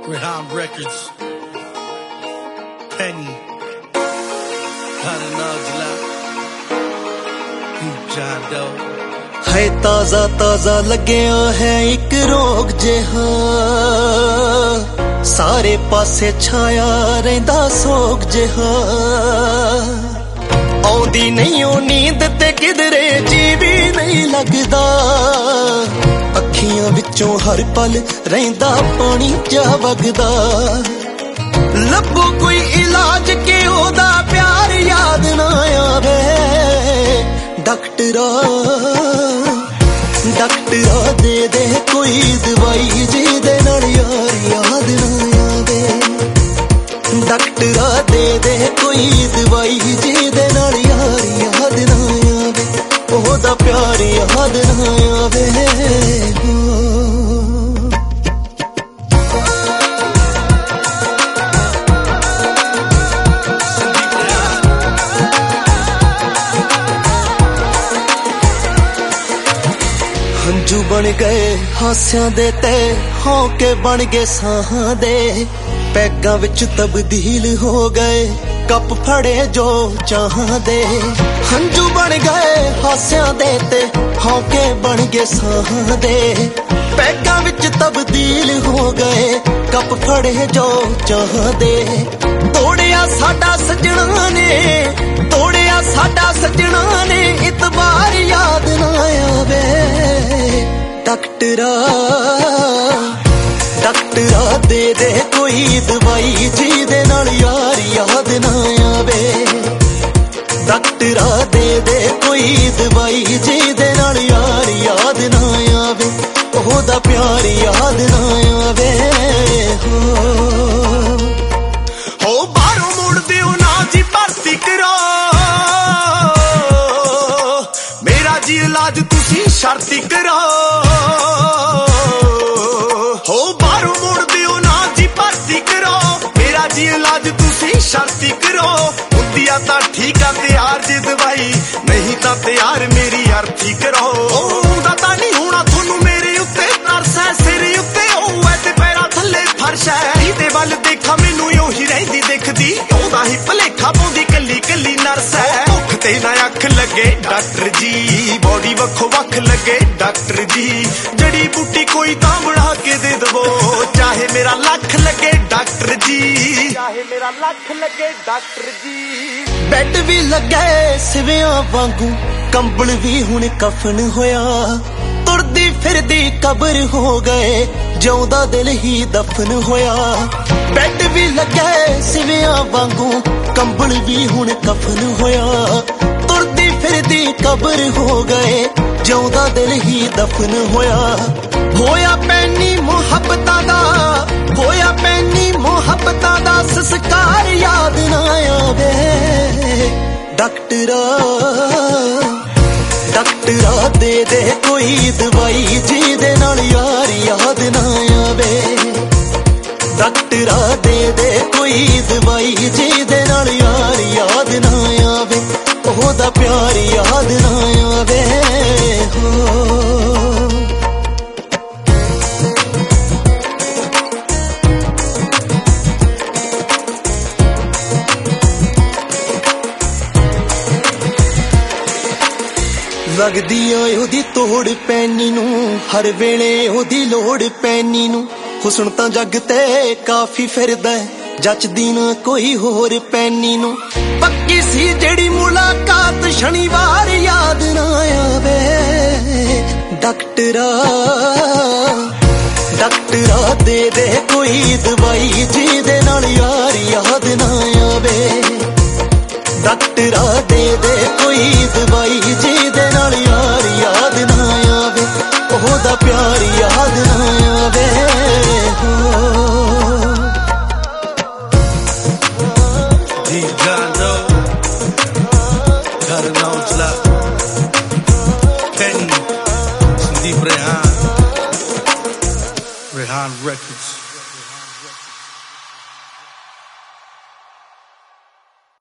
Rehan Records, Penny, Kananajla, John Doe. है ताजा ताजा लग्या है एक रोग जिहा सारे पासे छाया रहिंदा सोग जिहा आउंदी नहीं ओ नींद ते किधरे जी भी नहीं लगदा अखियां विचों हर पल रहिंदा पानी जा वगदा लभो कोई इलाज के ओदा प्यार याद ना आवे डॉक्टरा दे दे कोई दवाई जिहदे नाल यार याद ना आवे डॉक्टरा दे दे कोई दवाई जिहदे नाल यार याद ना आवे ओहदा प्यार याद ना आवे हंजू बन गए हास्यां दे ते हौके बन गए साहां दे पैगां विच तब्दील हो गए कप फड़े जो चाहां दे हंजू बन गए हास्यां दे ते हौके बन गए साहां दे पैगां विच तब्दील हो गए कप फड़े जो चाहां दे तोड़िया साडा सजना ने तोड़िया साडा सजना ने इतबार याद ना आवे डॉक्टरा दे दे कोई दवाई जिहदे नाल यार याद ना आवे डॉक्टरा दे दे कोई दवाई जिहदे नाल यार याद ना आवे ओहदा प्यार याद ना आवे हो बाहरों मुड़ दिओ ना जी भर्ती करो मेरा जी इलाज तुसी शर्ती करो हो बाहरों मुड़ दिओ ना जी भर्ती करो मेरा जी इलाज तुसी शर्ती करो हुंदिया तां ठीक आ तैयार जी दवाई नहीं तां तैयार मेरी अर्थी करो ओहदा तां नहीं होना थोनू मेरे उत्ते तरस है सिर उत्ते होए ते पैरां थल्ले फर्श है इहदे वल देखा मैनू ओही रहिंदी दिखदी ओहदा ही भलेखा पाउंदी कल्ली कल्ली नर्स है भुख ते ना अख लगे डॉक्टर जी बॉडी वखो वख लगे डॉक्टर जी जड़ी बूटी कोई तां बना के दे दवो चाहे मेरा लख लगे डॉक्टर जी चाहे मेरा लख लगे डॉक्टर जी बेड भी लगे सिवियां वांगू कंबल भी हुण कफन होया तुरदी फिरदी कबर हो गए जिउंदा दिल ही दफन होया बेड भी लगे सिवियां वांगू कंबल भी हुण कफन होया तुरदी फिरदी कबर हो गए जिउंदा दिल ही दफन होया पैनी मुहब्बतां दा होया पैनी मुहब्बतां दा संस्कार याद ना आवे डॉक्टरा दे दे कोई दवाई जिहदे नाल यार याद ना आवे डॉक्टरा दे दे कोई दवाई जिहदे नाल यार याद ना आवे ओहदा प्यार याद ना आवे लगदी ओदी तोड़ पैनी नू हर वेले ओदी लोड़ पैनी नू हुस्न तां जग ते काफी फिरदा जचदी ना कोई होर पैनी नू पक्की सी जेड़ी मुलाकात शनिवार याद ना आवे डॉक्टरा दे दे कोई दवाई जिहदे नाल यार याद ना आवे डॉक्टरा दे दे कोई दवाई जिहदे नाल यार याद ना आवे ओहदा प्यार याद ना आवे John Doe, Kananajla, Penny, Sandeep Rehan Records.